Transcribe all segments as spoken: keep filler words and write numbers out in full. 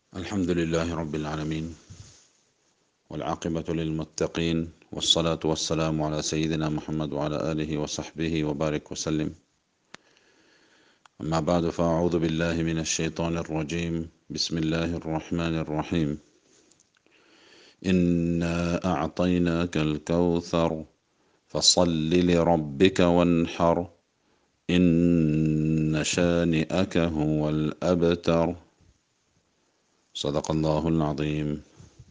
الحمد لله رب العالمين والعاقبة للمتقين والصلاة والسلام على سيدنا محمد وعلى آله وصحبه وبارك وسلم. أما بعد، فأعوذ بالله من الشيطان الرجيم. بسم الله الرحمن الرحيم. إنا أعطيناك الكوثر فصل لربك وانحر إن شانئك هو الأبتر. صدق الله العظيم.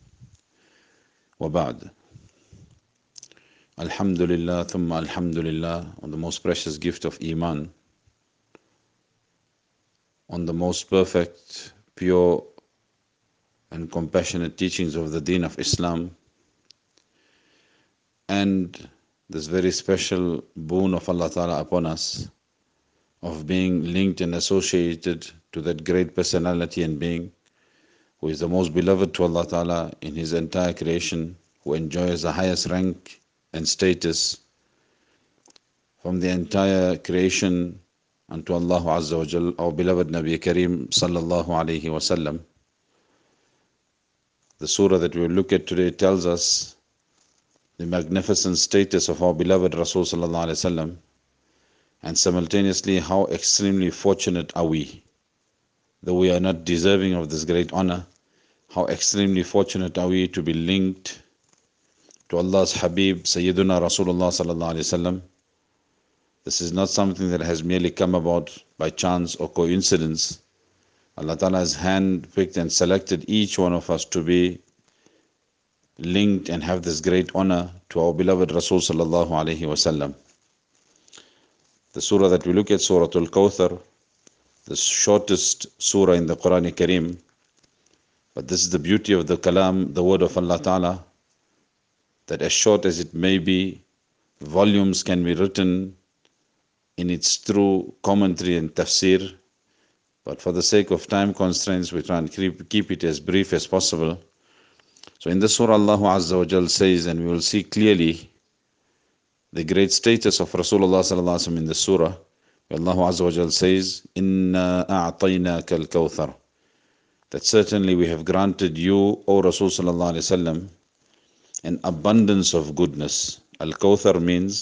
وبعد. Alhamdulillah, thumma alhamdulillah, on the most precious gift of Iman, on the most perfect, pure and compassionate teachings of the Deen of Islam, and this very special boon of Allah Ta'ala upon us, of being linked and associated to that great personality and being, who is the most beloved to Allah Ta'ala in His entire creation, who enjoys the highest rank and status from the entire creation unto Allah Azza wa Jal, our beloved Nabi Kareem Sallallahu Alaihi Wasallam. The surah that we will look at today tells us the magnificent status of our beloved Rasul Sallallahu Alaihi Wasallam, and simultaneously how extremely fortunate are we, though we are not deserving of this great honor, how extremely fortunate are we to be linked to Allah's Habib Sayyiduna Rasulullah Sallallahu Alaihi Wasallam. This is not something that has merely come about by chance or coincidence. Allah Ta'ala has hand-picked and selected each one of us to be linked and have this great honor to our beloved Rasul Sallallahu Alaihi Wasallam. The surah that we look at, Surah Al-Kawthar, the shortest surah in the Quran Kareem, but this is the beauty of the Kalam, the word of Allah Ta'ala, that as short as it may be, volumes can be written in its true commentary and tafsir, but for the sake of time constraints, we try and keep, keep it as brief as possible. So in this surah, Allah Azza wa Jal says, and we will see clearly the great status of Rasulullah Sallallahu Alaihi Wasallam in this surah, where Allah Azza wa Jal says, Inna a'tainaka al-kawthar, that certainly we have granted you, O Rasul Sallallahu Alaihi Wasallam, an abundance of goodness. Al-Kawthar means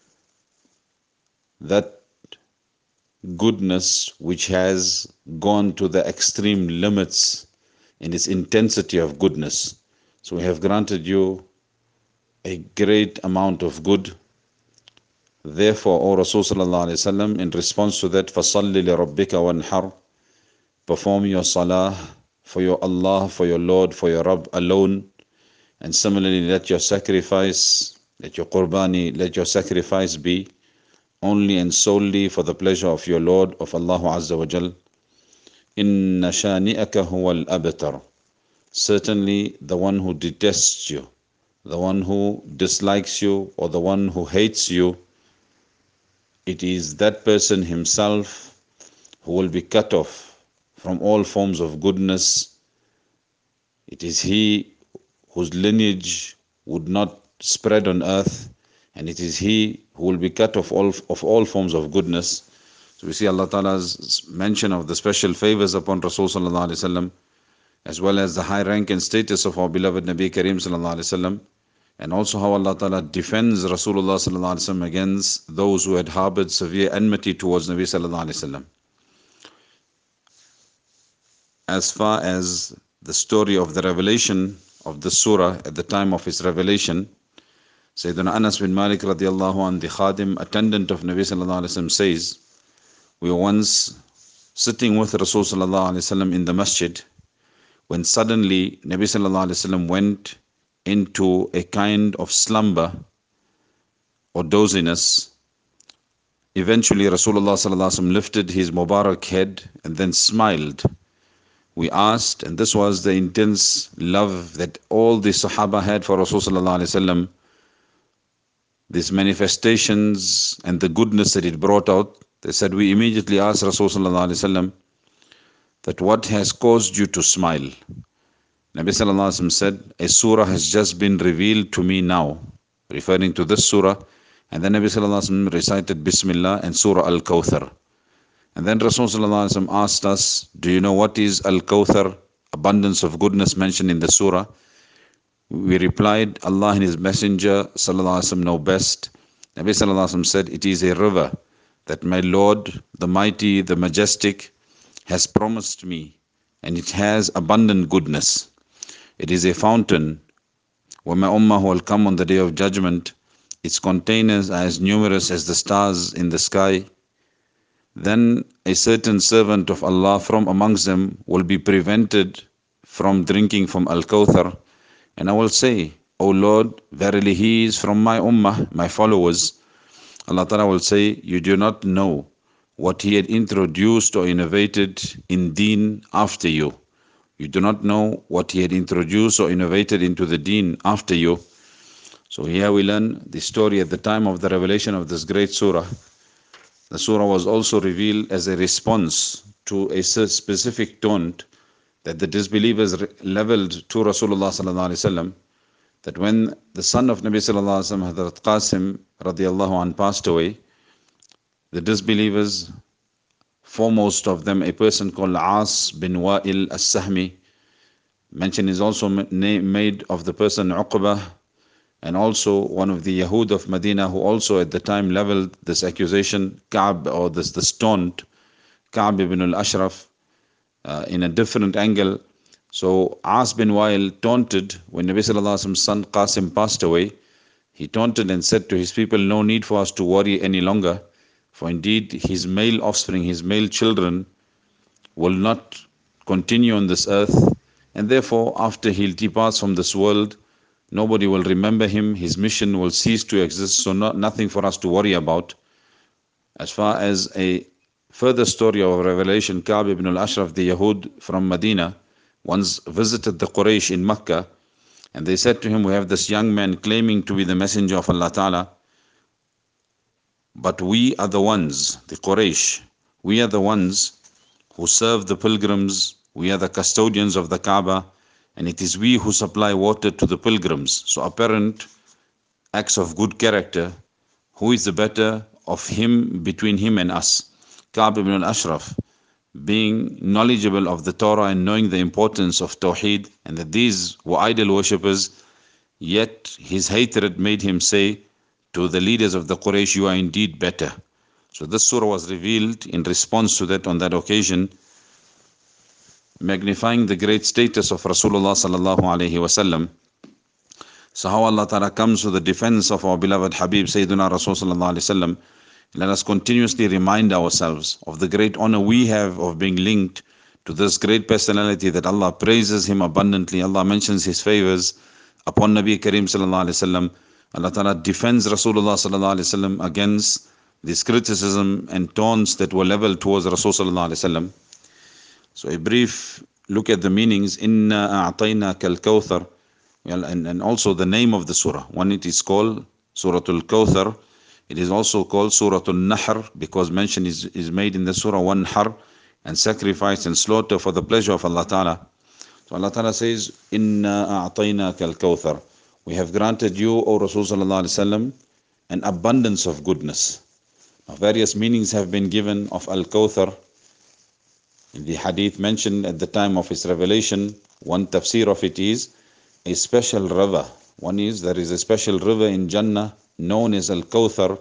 that goodness which has gone to the extreme limits in its intensity of goodness. So we have granted you a great amount of good. Therefore, O Rasul Sallallahu Alaihi Wasallam, in response to that, فَصَلِّ لِرَبِّكَ وَانْحَرْ, perform your salah for your Allah, for your Lord, for your Rabb alone. And similarly, let your sacrifice, let your qurbani, let your sacrifice be only and solely for the pleasure of your Lord, of Allah Azza wa Jal. Inna shani'aka huwa al-abtar. Certainly the one who detests you, the one who dislikes you, or the one who hates you, it is that person himself who will be cut off from all forms of goodness. It is he whose lineage would not spread on earth, and it is he who will be cut off all, of all forms of goodness. So we see Allah Ta'ala's mention of the special favors upon Rasul Sallallahu Alaihi Wasallam, as well as the high rank and status of our beloved Nabi Kareem Sallallahu Alaihi Wasallam, and also how Allah Ta'ala defends Rasulullah Sallallahu Alaihi Wasallam against those who had harbored severe enmity towards Nabi Sallallahu Alaihi Wasallam. As far as the story of the revelation of the surah at the time of its revelation, Sayyidina Anas bin Malik radiallahu anh, the khadim, attendant of Nabi Sallallahu Alaihi Wasallam, says, we were once sitting with Rasul Sallallahu Alaihi Wasallam in the masjid, when suddenly Nabi Sallallahu Alaihi Wasallam went into a kind of slumber or doziness. Eventually Rasulullah Sallallahu Alaihi Wasallam lifted his Mubarak head and then smiled. We asked, and this was the intense love that all the Sahaba had for Rasul Sallallahu Alaihi Wasallam, these manifestations and the goodness that it brought out. They said, we immediately asked Rasul Sallallahu Alaihi Wasallam that what has caused you to smile? Nabi Sallallahu Alaihi Wasallam said, a surah has just been revealed to me now, referring to this surah. And then Nabi Sallallahu Alaihi Wasallam recited Bismillah and Surah Al-Kawthar. And then Rasul Sallallahu Alaihi Wasallam asked us, do you know what is Al-Kawthar? abundance of goodness mentioned in the surah? We replied, Allah and His Messenger sallallahu alaihi wasallam know best. Nabi sallallahu alaihi wasallam said, it is a river that my Lord, the Mighty, the Majestic, has promised me, and it has abundant goodness. It is a fountain. When my ummah will come on the day of judgment, its containers are as numerous as the stars in the sky. Then a certain servant of Allah from amongst them will be prevented from drinking from Al-Kawthar. And I will say, O Lord, verily he is from my ummah, my followers. Allah Ta'ala will say, you do not know what he had introduced or innovated in deen after you. You do not know what he had introduced or innovated into the deen after you. So here we learn the story at the time of the revelation of this great surah. The surah was also revealed as a response to a specific taunt that the disbelievers leveled to Rasulullah sallallahu alaihi wasallam, that when the son of Nabi sallallahu alaihi wasallam, Hazrat Qasim radiallahu anh, passed away, the disbelievers, foremost of them a person called As bin Wa'il as-Sahmi, mention is also made of the person Uqbah, and also one of the Yahud of Medina who also at the time leveled this accusation, Ka'b, or this, this taunt, Ka'b ibn al-Ashraf, uh, in a different angle. So As bin Wa'il taunted when Nabi sallallahu alaihi wasallam's son Qasim passed away. He taunted and said to his people, no need for us to worry any longer, for indeed his male offspring, his male children will not continue on this earth, and therefore after he departs from this world, nobody will remember him, his mission will cease to exist, so not, nothing for us to worry about. As far as a further story of revelation, Ka'b ibn al-Ashraf, the Yahud from Medina, once visited the Quraysh in Mecca, and they said to him, we have this young man claiming to be the messenger of Allah Ta'ala, but we are the ones, the Quraysh, we are the ones who serve the pilgrims, we are the custodians of the Kaaba, and it is we who supply water to the pilgrims. So apparent acts of good character, who is the better of him between him and us? Ka'b ibn al-Ashraf, being knowledgeable of the Torah and knowing the importance of Tawheed, and that these were idol worshippers, yet his hatred made him say to the leaders of the Quraysh, you are indeed better. So this surah was revealed in response to that on that occasion, magnifying the great status of Rasulullah sallallahu alaihi wasallam. So how Allah Ta'ala comes to the defense of our beloved Habib Sayyidina Rasul sallallahu alaihi wasallam. Let us continuously remind ourselves of the great honor we have of being linked to this great personality, that Allah praises him abundantly. Allah mentions his favors upon Nabi Kareem sallallahu alaihi wasallam. Allah Ta'ala defends Rasulullah sallallahu alaihi wasallam against this criticism and taunts that were leveled towards Rasul sallallahu alaihi wasallam. So a brief look at the meanings. Inna a'tainaka al-Kawthar, and, and also the name of the surah. One, it is called Suratul Kawthar. It is also called Suratul Nahr, because mention is, is made in the surah, one har, and sacrifice and slaughter for the pleasure of Allah Ta'ala. So Allah Ta'ala says, Inna a'tainaka al-Kawthar. We have granted you, O Rasul sallallahu alaihi wasallam, an abundance of goodness. Now, various meanings have been given of al-Kawthar. In the hadith mentioned at the time of his revelation, one tafsir of it is a special river. One is, there is a special river in Jannah known as Al-Kawthar.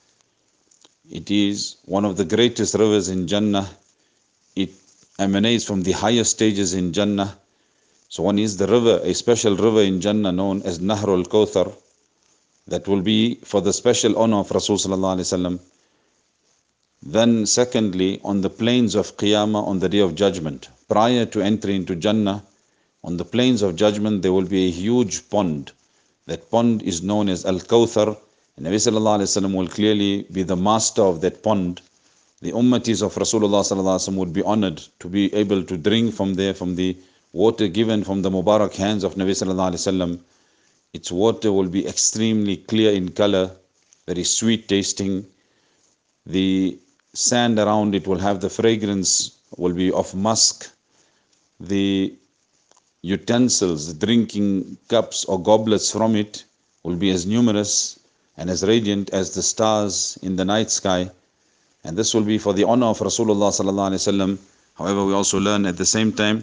It is one of the greatest rivers in Jannah. It emanates from the highest stages in Jannah. So one is the river, a special river in Jannah known as Nahrul Kawthar, that will be for the special honor of Rasul sallallahu alaihi wasallam. Then secondly, on the plains of Qiyamah, on the day of judgment, prior to entry into Jannah, on the plains of judgment there will be a huge pond. That pond is known as Al-Kawthar, and Nabi sallallahu alaihi wasallam will clearly be the master of that pond. The ummatis of Rasulullah sallallahu alaihi wasallam would be honored to be able to drink from there, from the water given from the Mubarak hands of Nabi sallallahu alaihi wasallam. Its water will be extremely clear in color, very sweet tasting. The sand around it will have the fragrance, will be of musk. The utensils, the drinking cups or goblets from it will be as numerous and as radiant as the stars in the night sky. And this will be for the honor of Rasulullah sallallahu alaihi wasallam. However, we also learn at the same time,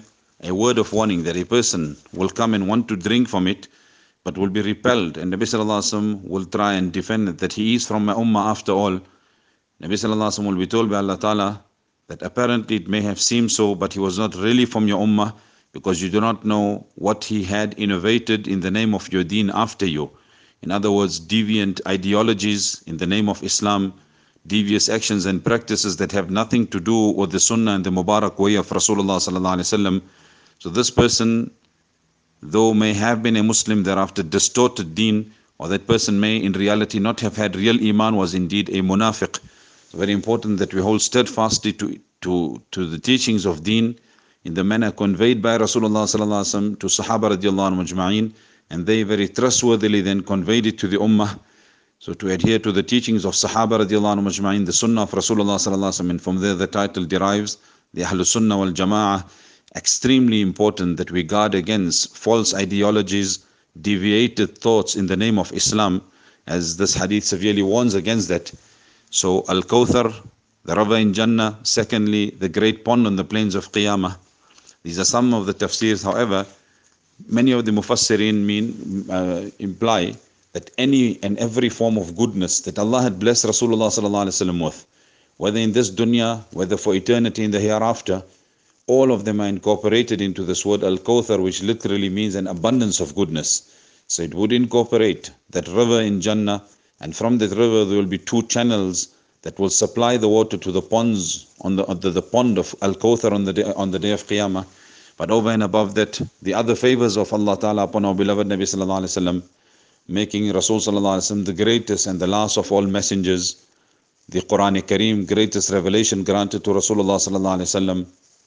a word of warning that a person will come and want to drink from it, but will be repelled. And Nabi Sallallahu Alaihi Wasallam will try and defend it, that he is from my ummah after all. Nabi Sallallahu Alaihi Wasallam will be told by Allah Ta'ala that apparently it may have seemed so, but he was not really from your ummah, because you do not know what he had innovated in the name of your deen after you. In other words, deviant ideologies in the name of Islam, devious actions and practices that have nothing to do with the sunnah and the Mubarak way of Rasulullah Sallallahu Alaihi Wasallam. So this person, though may have been a Muslim, thereafter distorted deen, or that person may in reality not have had real iman, was indeed a munafiq. It's very important that we hold steadfastly to, to, to the teachings of deen in the manner conveyed by Rasulullah Sallallahu Alaihi Wasallam to Sahaba radiallahu anhu majma'in, and they very trustworthily then conveyed it to the ummah. So to adhere to the teachings of Sahaba radiallahu anhu majma'in, the sunnah of Rasulullah Sallallahu Alaihi Wasallam, and from there the title derives, the Ahlul Sunnah wal Jama'ah. Extremely important that we guard against false ideologies, deviated thoughts in the name of Islam, as this hadith severely warns against that. So Al-Kawthar, the river in Jannah; secondly, the great pond on the plains of Qiyamah. These are some of the tafsirs. However, many of the Mufassirin mean, uh, imply that any and every form of goodness that Allah had blessed Rasulullah Sallallahu Alaihi Wasallam with, whether in this dunya, whether for eternity in the hereafter, all of them are incorporated into this word Al-Kawthar, which literally means an abundance of goodness. So it would incorporate that river in Jannah, and from that river there will be two channels that will supply the water to the ponds on the, on the, the pond of Al-Kawthar on the day, on the day of Qiyamah. But over and above that, the other favors of Allah Ta'ala upon our beloved Nabi Sallallahu Alaihi Wasallam, making Rasul Sallallahu Alaihi Wasallam the greatest and the last of all messengers, the Quran Kareem, greatest revelation granted to Rasulullah Sallallahu Alaihi Wasallam,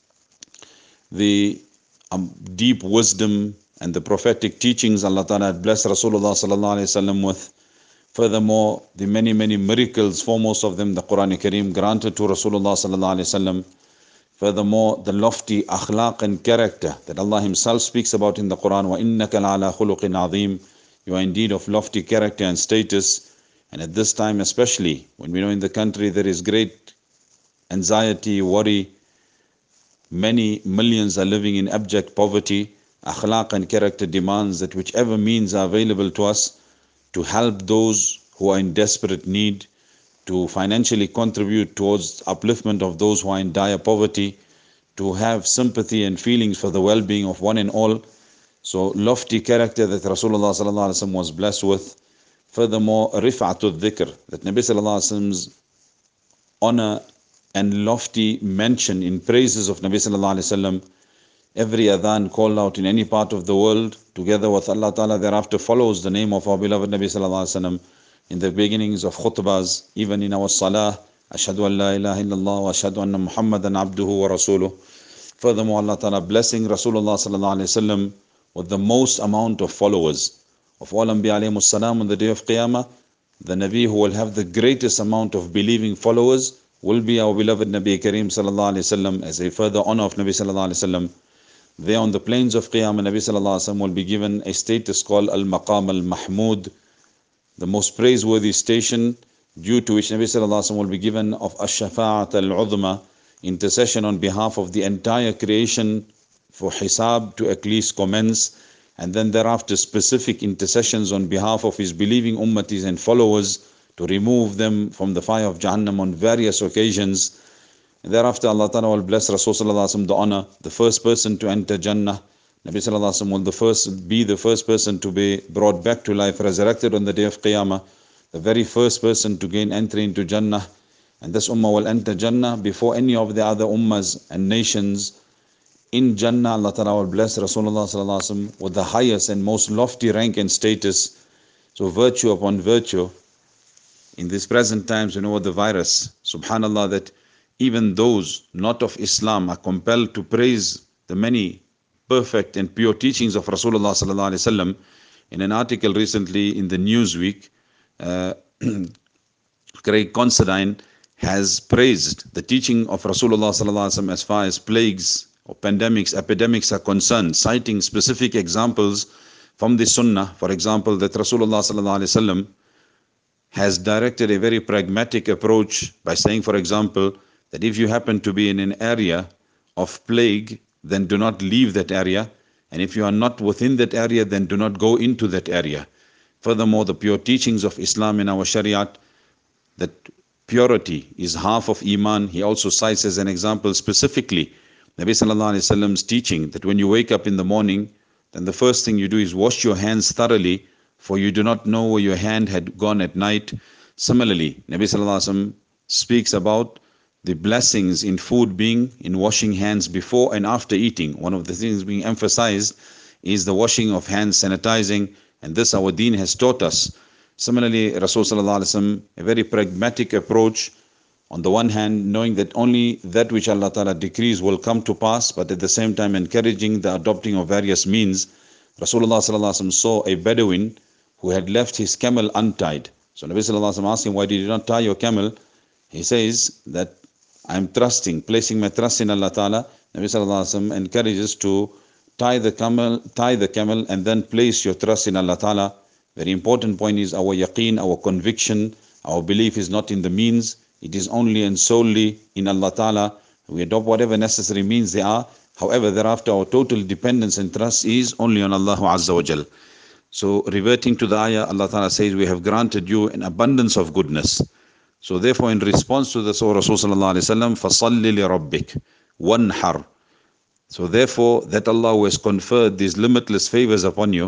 the um, deep wisdom and the prophetic teachings Allah Ta'ala had blessed Rasulullah Sallallahu Alaihi Wasallam with. Furthermore, the many, many miracles, foremost of them the Quran Kareem, granted to Rasulullah Sallallahu Alaihi Wasallam. Furthermore, the lofty akhlaq and character that Allah Himself speaks about in the Quran, وَإِنَّكَ لَعَلَى خُلُقٍ عَظِيمٍ. You are indeed of lofty character and status. And at this time especially, when we know in the country there is great anxiety, worry, many millions are living in abject poverty, akhlaq and character demands that whichever means are available to us to help those who are in desperate need, to financially contribute towards upliftment of those who are in dire poverty, to have sympathy and feelings for the well-being of one and all. So lofty character that Rasulullah Sallallahu Alaihi Wasallam was blessed with. Furthermore, rif'atul dhikr, that Nabi Sallallahu Alaihi Wasallam's honor and lofty mention in praises of Nabi Sallallahu Alaihi Wasallam. Every adhan called out in any part of the world, together with Allah Ta'ala, thereafter follows the name of our beloved Nabi Sallallahu Alaihi Wasallam. In the beginnings of khutbahs, even in our salah, Ashhadu an la ilaha illallah wa ashhadu anna Muhammadan abduhu wa rasuluh. Furthermore, Allah Ta'ala blessing Rasulullah Sallallahu Alaihi Wasallam with the most amount of followers. Of all Anbiya alayhimus salam on the day of Qiyamah, the Nabi who will have the greatest amount of believing followers will be our beloved Nabi Kareem Sallallahu Alaihi Wasallam, as a further honor of Nabi Sallallahu Alaihi Wasallam. There on the plains of Qiyamah, Nabi Sallallahu Alaihi Wasallam will be given a status called Al-Maqam Al-Mahmud, the most praiseworthy station, due to which Nabi Sallallahu Alaihi Wasallam will be given of Ash-Shafa'at Al-Udhma, intercession on behalf of the entire creation for Hisab to at least commence, and then thereafter specific intercessions on behalf of his believing ummatis and followers to remove them from the fire of Jahannam on various occasions. And thereafter Allah Ta'ala will bless Rasul Sallallahu Alaihi Wasallam the honor, the first person to enter Jannah. Nabi Sallallahu Alaihi Wasallam will the first, be the first person to be brought back to life, resurrected on the day of Qiyamah, the very first person to gain entry into Jannah. And this ummah will enter Jannah before any of the other ummahs and nations. In Jannah, Allah Ta'ala will bless Rasulullah Sallallahu Alaihi Wasallam with the highest and most lofty rank and status. So virtue upon virtue. In these present times, you know, with the virus, subhanallah, that even those not of Islam are compelled to praise the many perfect and pure teachings of Rasulullah Sallallahu Alaihi Wasallam. In an article recently in the Newsweek, uh, Craig Considine has praised the teaching of Rasulullah Sallallahu Alaihi Wasallam as far as plagues or pandemics, epidemics are concerned, citing specific examples from the Sunnah. For example, that Rasulullah Sallallahu Alaihi Wasallam has directed a very pragmatic approach by saying, for example, that if you happen to be in an area of plague, then do not leave that area. And if you are not within that area, then do not go into that area. Furthermore, the pure teachings of Islam in our Shariat, that purity is half of Iman. He also cites as an example specifically Nabi Sallallahu Alaihi Wasallam's teaching that when you wake up in the morning, then the first thing you do is wash your hands thoroughly, for you do not know where your hand had gone at night. Similarly, Nabi Sallallahu Alaihi Wasallam speaks about the blessings in food being in washing hands before and after eating. One of the things being emphasized is the washing of hands, sanitizing, and this our deen has taught us. Similarly, Rasulullah Sallallahu Alaihi Wasallam, a very pragmatic approach. On the one hand, knowing that only that which Allah Ta'ala decrees will come to pass, but at the same time encouraging the adopting of various means. Rasulullah Sallallahu Alaihi Wasallam saw a Bedouin who had left his camel untied. So Nabi Sallallahu Alaihi Wasallam asked him, why did you not tie your camel? He says that I am trusting, placing my trust in Allah Ta'ala. Nabi Sallallahu Alaihi Wasallam encourages to tie the camel, tie the camel and then place your trust in Allah Ta'ala. Very important point is our yaqeen, our conviction, our belief is not in the means. It is only and solely in Allah Ta'ala. We adopt whatever necessary means they are. However, thereafter our total dependence and trust is only on Allah Azza wa Jal. So reverting to the ayah, Allah Ta'ala says, we have granted you an abundance of goodness. So therefore, in response to this, O Rasul Sallallahu Alaihi Wasallam, فَصَلِّ لِرَبِّكَ وَانْحَرْ. So therefore, that Allah who has conferred these limitless favors upon you,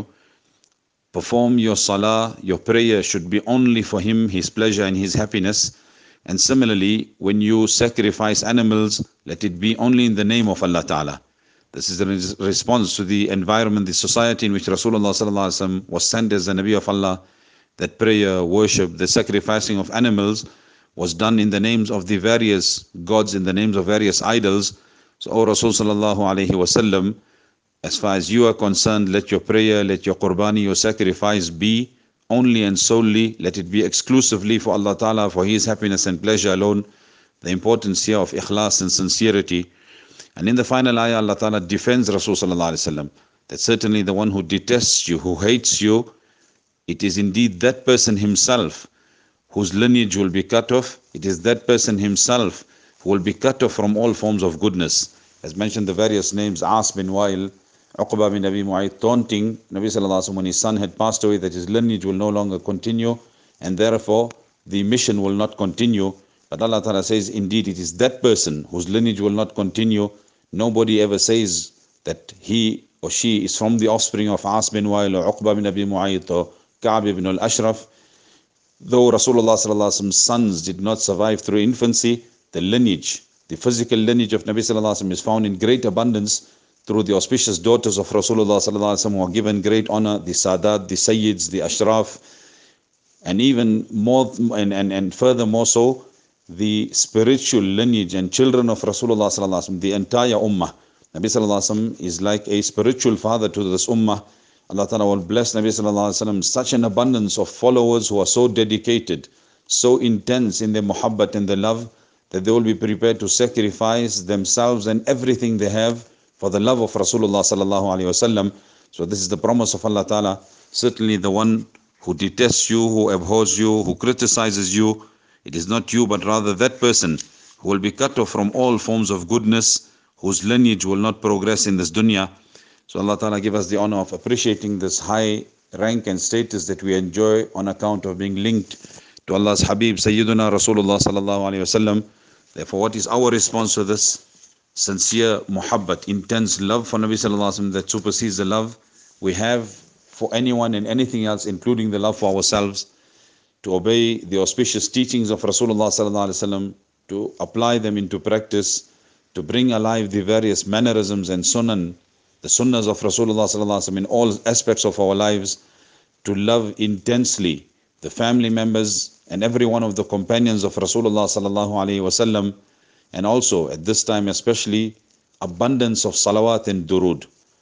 perform your salah, your prayer should be only for Him, His pleasure and His happiness. And similarly, when you sacrifice animals, let it be only in the name of Allah Ta'ala. This is a response to the environment, the society in which Rasulullah Sallallahu Alaihi Wasallam was sent as the Nabi of Allah, that prayer, worship, the sacrificing of animals was done in the names of the various gods, in the names of various idols. So, O Rasul Sallallahu Alaihi Wasallam, as far as you are concerned, let your prayer, let your qurbani, your sacrifice be only and solely, let it be exclusively for Allah Ta'ala, for His happiness and pleasure alone. The importance here of ikhlas and sincerity. And in the final ayah, Allah Ta'ala defends Rasul Sallallahu Alaihi Wasallam, that certainly the one who detests you, who hates you, it is indeed that person himself whose lineage will be cut off. It is that person himself who will be cut off from all forms of goodness. As mentioned, the various names, As bin Wa'il, Uqba bin Abi Mu'ayt, taunting Nabi Sallallahu Alaihi Wasallam when his son had passed away, that his lineage will no longer continue, and therefore the mission will not continue. But Allah Ta'ala says, indeed, it is that person whose lineage will not continue. Nobody ever says that he or she is from the offspring of As bin Wa'il or Uqba bin Abi Mu'ayt or Ka'b ibn al-Ashraf. Though Rasulullah Sallallahu Alaihi Wasallam's sons did not survive through infancy, the lineage, the physical lineage of Nabi Sallallahu Alaihi Wasallam is found in great abundance through the auspicious daughters of Rasulullah Sallallahu Alaihi Wasallam, who are given great honor, the Sadat, the Sayyids, the Ashraf, and even more, and, and, and furthermore so, the spiritual lineage and children of Rasulullah Sallallahu Alaihi Wasallam, the entire Ummah. Nabi Sallallahu Alaihi Wasallam is like a spiritual father to this Ummah. Allah Ta'ala will bless Nabi Sallallahu Alaihi Wasallam such an abundance of followers who are so dedicated, so intense in their muhabbat and their love, that they will be prepared to sacrifice themselves and everything they have for the love of Rasulullah Sallallahu Alaihi Wasallam. So this is the promise of Allah Ta'ala. Certainly the one who detests you, who abhors you, who criticizes you, it is not you, but rather that person who will be cut off from all forms of goodness, whose lineage will not progress in this dunya. So Allah Ta'ala give us the honor of appreciating this high rank and status that we enjoy on account of being linked to Allah's Habib, Sayyiduna Rasulullah Sallallahu Alaihi Wasallam. Therefore, what is our response to this? Sincere muhabbat, intense love for Nabi Sallallahu Alaihi Wasallam that supersedes the love we have for anyone and anything else, including the love for ourselves, to obey the auspicious teachings of Rasulullah Sallallahu Alaihi Wasallam, to apply them into practice, to bring alive the various mannerisms and sunan, the sunnahs of Rasulullah Sallallahu Alaihi Wasallam in all aspects of our lives, to love intensely the family members and every one of the companions of Rasulullah Sallallahu Alaihi Wasallam, and also at this time especially abundance of salawat and durood.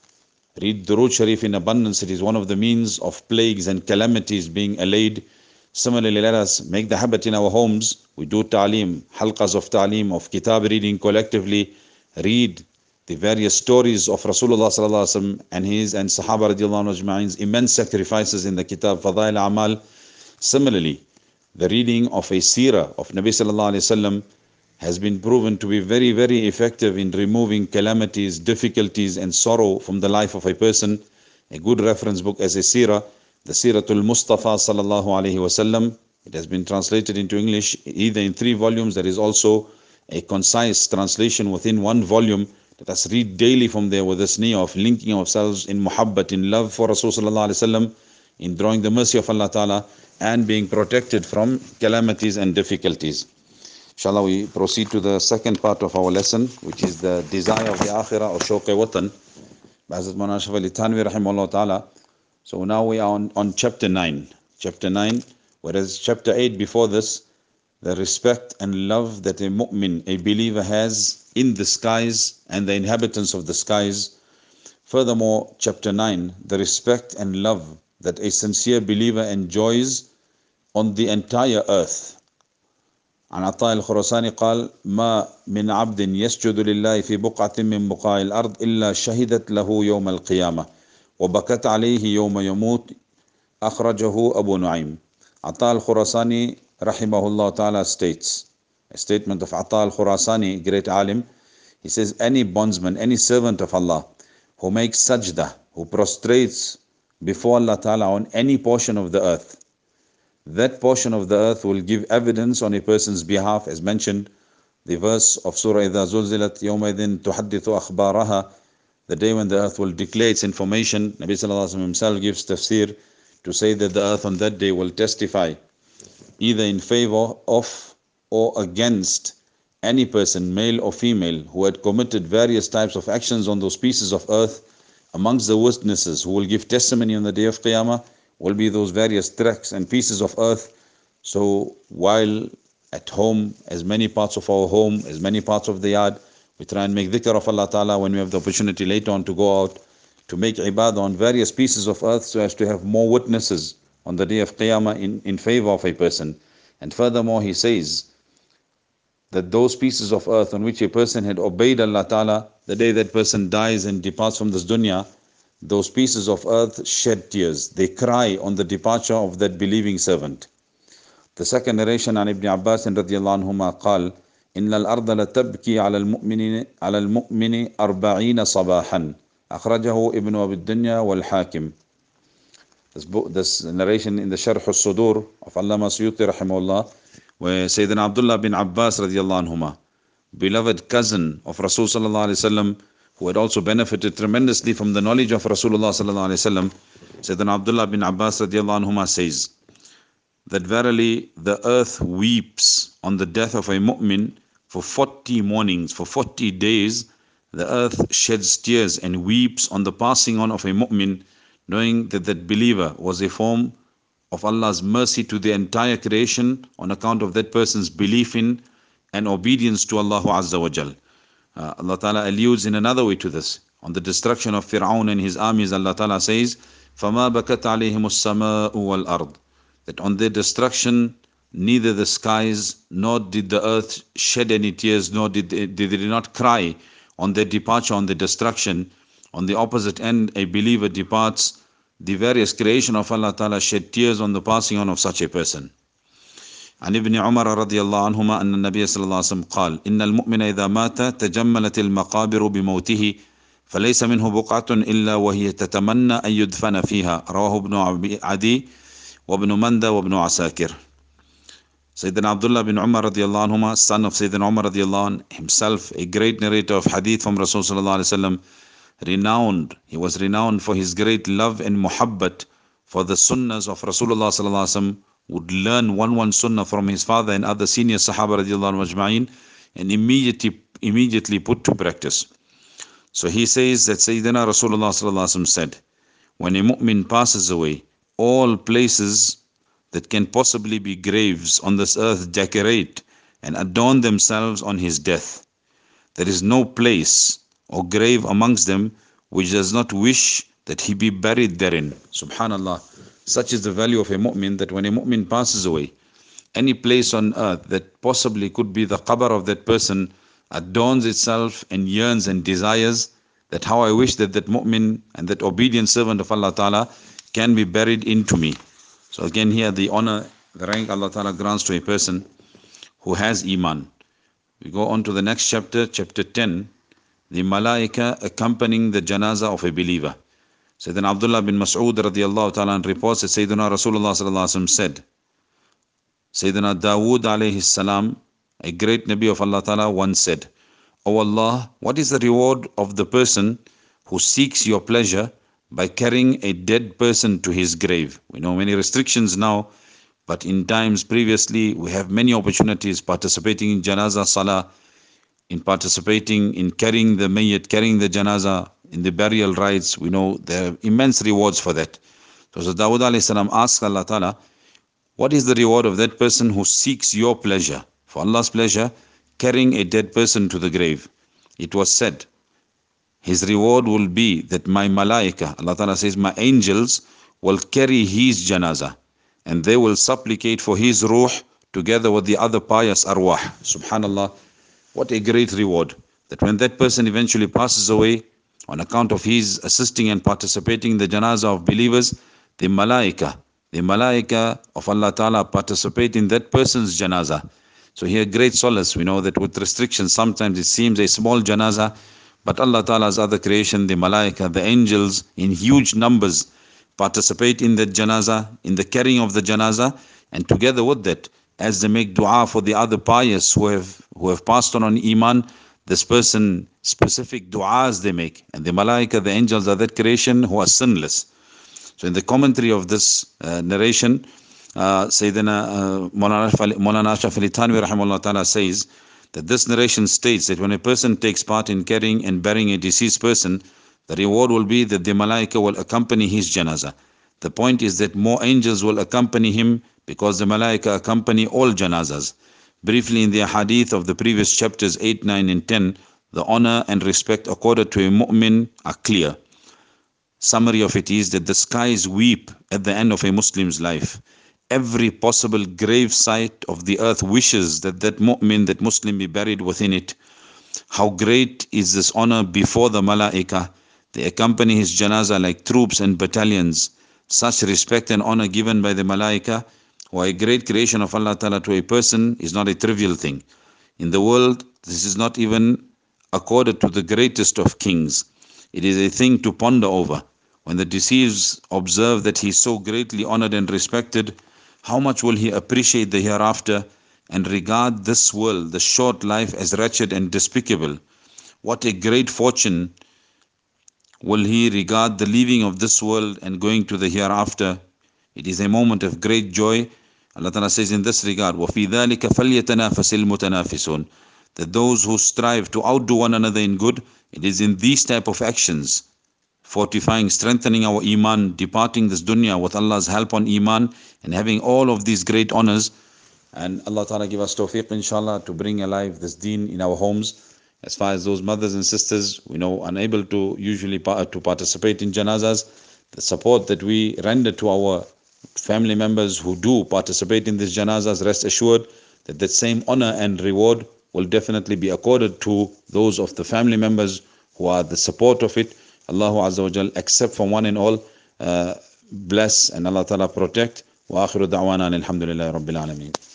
Read durood sharif in abundance. It is one of the means of plagues and calamities being allayed. Similarly, let us make the habit in our homes. We do ta'aleem, halqas of ta'aleem, of kitab reading collectively. Read the various stories of Rasulullah Sallallahu Alaihi Wasallam and his and Sahaba radiallahu anhu ajma'in's immense sacrifices in the kitab Fadail Amal. Similarly, the reading of a seerah of Nabi Sallallahu Alaihi Wasallam, has been proven to be very, very effective in removing calamities, difficulties, and sorrow from the life of a person. A good reference book as a seerah, the Siratul Mustafa sallallahu alaihi wasallam. It has been translated into English either in three volumes. There is also a concise translation within one volume. Let us read daily from there with this niyyah of linking ourselves in muhabbat, in love for Rasulullah sallallahu alaihi wasallam, in drawing the mercy of Allah Ta'ala, and being protected from calamities and difficulties. Inshallah, we proceed to the second part of our lesson, which is the desire of the akhirah or shawq watan. Hazrat Maulana Ashraf Ali Thanvi rahimahullah ta'ala. So now we are on, on chapter nine. Chapter nine, whereas chapter eight before this, the respect and love that a mu'min, a believer has in the skies and the inhabitants of the skies. Furthermore, chapter nine, the respect and love that a sincere believer enjoys on the entire earth. عن عطاء الخراساني قال ما من عبد يسجد لله في بقعة من بقاع الأرض إلا شهدت له يوم القيامة وبكت عليه يوم يموت أخرجه أبو نعيم. عطاء الخراساني rahimahullah ta'ala states, a statement of Ata al-Khurasani, great alim. He says, any bondsman, any servant of Allah who makes sajda, who prostrates before Allah ta'ala on any portion of the earth, that portion of the earth will give evidence on a person's behalf, as mentioned, the verse of Surah إِذَا زُلْزِلَتْ يَوْمَئِذٍ تُحَدِّثُ أَخْبَارَهَا, the day when the earth will declare its information. Nabi Sallallahu Alaihi Wasallam himself gives tafsir to say that the earth on that day will testify either in favor of or against any person, male or female, who had committed various types of actions on those pieces of earth. Amongst the witnesses who will give testimony on the day of Qiyamah will be those various tracts and pieces of earth. So while at home, as many parts of our home, as many parts of the yard, we try and make dhikr of Allah Ta'ala when we have the opportunity later on to go out to make ibadah on various pieces of earth so as to have more witnesses on the day of Qiyamah in, in favor of a person. And furthermore, he says that those pieces of earth on which a person had obeyed Allah Ta'ala, the day that person dies and departs from this dunya, those pieces of earth shed tears. They cry on the departure of that believing servant. The second narration on Ibn Abbas radiyallahu anhuma قال إن الأرض لتبكي على المؤمن على المؤمن أربعين صباحا أخرجه ابن أبي الدنيا والحاكم. This book, this narration in the Sharh al-Sudur of Allama Suyuti rahimahullah, where Sayyidina Abdullah bin Abbas radiyallahu anhuma, beloved cousin of Rasul sallallahu alaihi wasallam, who had also benefited tremendously from the knowledge of Rasulullah sallallahu alaihi wasallam, Sayyidina Abdullah bin Abbas radiyallahu anhuma says that verily the earth weeps on the death of a mu'min for forty mornings, for forty days. The earth sheds tears and weeps on the passing on of a mu'min, knowing that that believer was a form of Allah's mercy to the entire creation on account of that person's belief in and obedience to Allah Azza wa Jal. Uh, Allah Ta'ala alludes in another way to this. On the destruction of Fir'aun and his armies, Allah Ta'ala says, فَمَا بَكَتْ عَلَيْهِمُ السَّمَاءُ وَالْأَرْضِ, that on their destruction, neither the skies nor did the earth shed any tears, nor did they, did they not cry on their departure, on their destruction. On the opposite end, a believer departs. The various creation of Allah Ta'ala shed tears on the passing on of such a person. عن ابن عمر رضي الله عنهما أن النبي صلى الله عليه وسلم قال إن المؤمن إذا مات تجملت المقابر بموته فليس منه بقعة إلا وهي تتمنى أن يدفن فيها. رواه ابن عدي وابن مندى وابن عساكر. Sayyidina Abdullah bin Umar radiallahu anhuma, son of Sayyidina Umar radiallahu anh, himself a great narrator of hadith from Rasul sallallahu alaihi wasallam, renowned, he was renowned for his great love and muhabbat for the sunnahs of Rasulullah sallallahu alaihi wasallam, would learn one one sunnah from his father and other senior sahaba radiallahu anhu ajma'in, and immediately immediately put to practice. So he says that Sayyidina Rasulullah sallallahu alaihi wasallam said, when a mu'min passes away, all places that can possibly be graves on this earth decorate and adorn themselves on his death. There is no place or grave amongst them which does not wish that he be buried therein. Subhanallah. Such is the value of a mu'min, that when a mu'min passes away, any place on earth that possibly could be the qabr of that person adorns itself and yearns and desires that how I wish that that mu'min and that obedient servant of Allah Ta'ala can be buried into me. So again here the honor, the rank Allah Ta'ala grants to a person who has iman, We go on to the next chapter, chapter ten, the Malaika accompanying the janazah of a believer. Sayyidina Abdullah bin Mas'ud radiallahu ta'ala reports that Sayyidina Rasulullah sallallahu alaihi wasallam said, Sayyidina Dawood alayhi salam, a great Nabi of Allah ta'ala, once said, O Allah, what is the reward of the person who seeks your pleasure by carrying a dead person to his grave? We know many restrictions now, but in times previously we have many opportunities participating in janazah salah, in participating in carrying the mayyat, carrying the janazah, in the burial rites. We know there are immense rewards for that. So, so Dawood alayhi salam asked Allah ta'ala, what is the reward of that person who seeks your pleasure, for Allah's pleasure, carrying a dead person to the grave? It was said, his reward will be that my malaika, Allah Ta'ala says, my angels will carry his janazah and they will supplicate for his ruh together with the other pious arwah. Subhanallah, what a great reward. That when that person eventually passes away, on account of his assisting and participating in the janazah of believers, the malaika, the malaika of Allah Ta'ala participate in that person's janazah. So here great solace. We know that with restrictions sometimes it seems a small janazah, but Allah Ta'ala's other creation, the malaika, the angels in huge numbers participate in that janazah, in the carrying of the janazah, and together with that, as they make dua for the other pious who have who have passed on on iman, this person specific du'as they make, and the malaika, the angels are that creation who are sinless. So in the commentary of this uh, narration, uh, Sayyidina uh, Mawlana Ashraf Ali Thanwi rahimahullah ta'ala says that this narration states that when a person takes part in carrying and burying a deceased person, the reward will be that the malaika will accompany his janazah. The point is that more angels will accompany him because the malaika accompany all janazahs. Briefly, in the hadith of the previous chapters eight, nine and ten, the honor and respect accorded to a mu'min are clear. Summary of it is that the skies weep at the end of a Muslim's life. Every possible grave site of the earth wishes that that mu'min, that Muslim be buried within it. How great is this honor before the malaika. They accompany his janazah like troops and battalions. Such respect and honor given by the malaika, who are a great creation of Allah Ta'ala, to a person is not a trivial thing. In the world, this is not even accorded to the greatest of kings. It is a thing to ponder over. When the deceased observe that he is so greatly honored and respected, how much will he appreciate the hereafter and regard this world, the short life, as wretched and despicable? What a great fortune will he regard the leaving of this world and going to the hereafter. It is a moment of great joy. Allah Ta'ala says in this regard, وَفِي ذَلِكَ فَلْيَتَنَافَسِ الْمُتَنَافِسُونَ, that those who strive to outdo one another in good, it is in these type of actions, fortifying, strengthening our iman, departing this dunya with Allah's help on iman, and having all of these great honors. And Allah Ta'ala give us tawfiq, inshallah, to bring alive this deen in our homes. As far as those mothers and sisters, we know, unable to usually pa to participate in janazas, the support that we render to our family members who do participate in these janazas, rest assured that that same honor and reward will definitely be accorded to those of the family members who are the support of it. Allahu Azza wa Jal accept from one and all, uh, bless and Allah Ta'ala protect. Wa akhiru da'wana alhamdulillahi rabbil alameen.